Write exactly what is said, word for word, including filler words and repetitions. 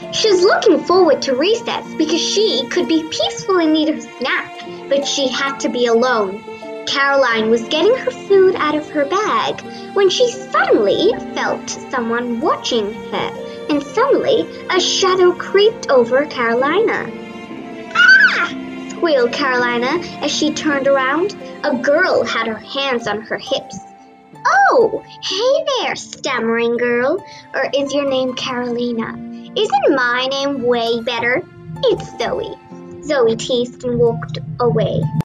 She was looking forward to recess because she could be peaceful and eat her snack, but she had to be alone. Caroline was getting her food out of her bag when she suddenly felt someone watching her, and suddenly a shadow creeped over Carolina. "Ah!" squealed Carolina as she turned around. A girl had her hands on her hips. "Oh, hey there, stammering girl. Or is your name Carolina? Isn't my name way better? It's Zoe." Zoe teased and walked away.